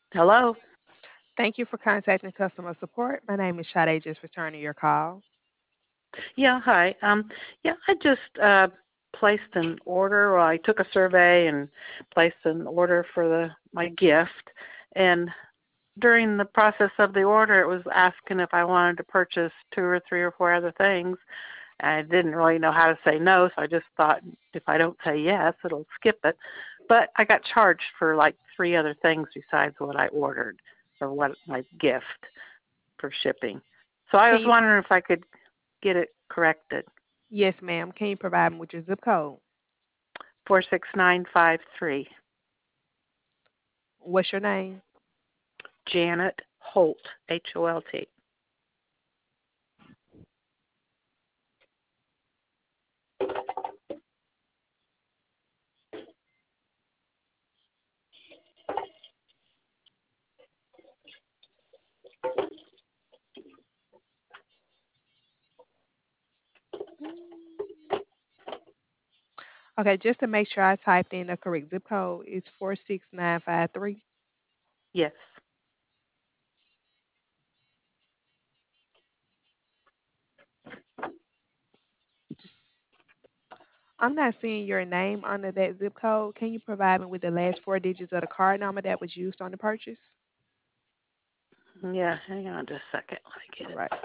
Hello. Thank you for contacting customer support. My name is Sade, just returning your call. Yeah, hi. Yeah, I just placed an order. Well, I took a survey and placed an order for my gift. And during the process of the order, it was asking if I wanted to purchase two or three or four other things. I didn't really know how to say no, so I just thought if I don't say yes, it'll skip it. But I got charged for like three other things besides what I ordered or what my gift for shipping. So I was Can you? wondering if I could get it corrected. Yes, ma'am. Can you provide me with your zip code? 46953. What's your name? Janet Holt, Holt. Okay, just to make sure I typed in the correct zip code, it's 46953. Yes. I'm not seeing your name under that zip code. Can you provide me with the last four digits of the card number that was used on the purchase? Yeah, hang on just a second. Let me All get it. right.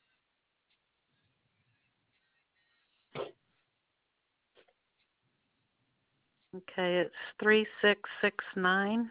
Okay, it's 3669.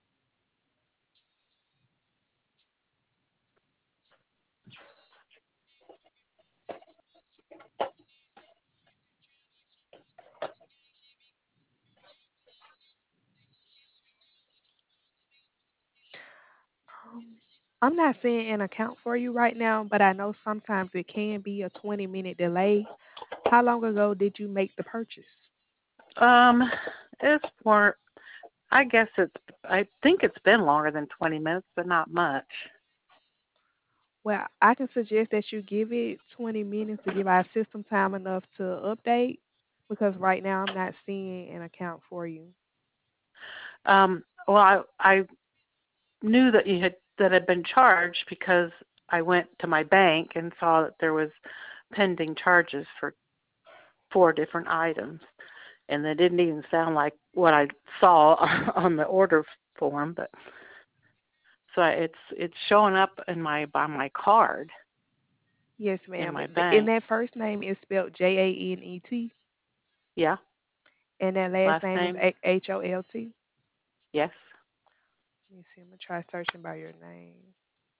Um, I'm not seeing an account for you right now, but I know sometimes it can be a 20-minute delay. How long ago did you make the purchase? Um, it's more, I guess I think it's been longer than 20 minutes, but not much. Well, I can suggest that you give it 20 minutes to give our system time enough to update because right now I'm not seeing an account for you. Well, I knew that had been charged because I went to my bank and saw that there was pending charges for four different items, and they didn't even sound like what I saw on the order form. But so it's showing up in my by my card Yes, in ma'am. my And bank. that first name is spelled Janet, Yeah, and that last last name is name. Holt. Yes. Let me see. I'm gonna try searching by your name.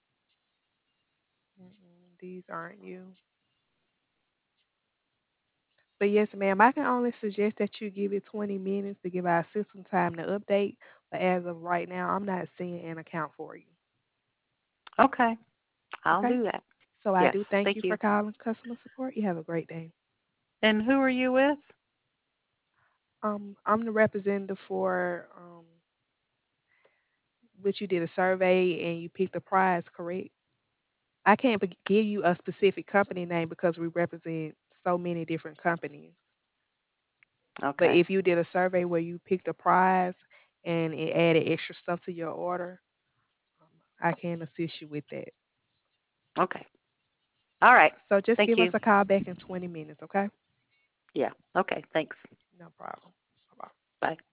These aren't you. But yes, ma'am, I can only suggest that you give it 20 minutes to give our system time to update. But as of right now, I'm not seeing an account for you. Okay, I'll Okay? do that. So I Yes, do thank thank you you. for calling customer support. You have a great day. And who are you with? I'm the representative for which you did a survey and you picked a prize, correct? I can't give you a specific company name because we represent so many different companies. But Okay. if you did a survey where you picked a prize and it added extra stuff to your order, I can assist you with that. Okay. All right. So just Thank give you. us a call back in 20 minutes, okay? Yeah. Okay. Thanks. No problem. Bye-bye. Bye.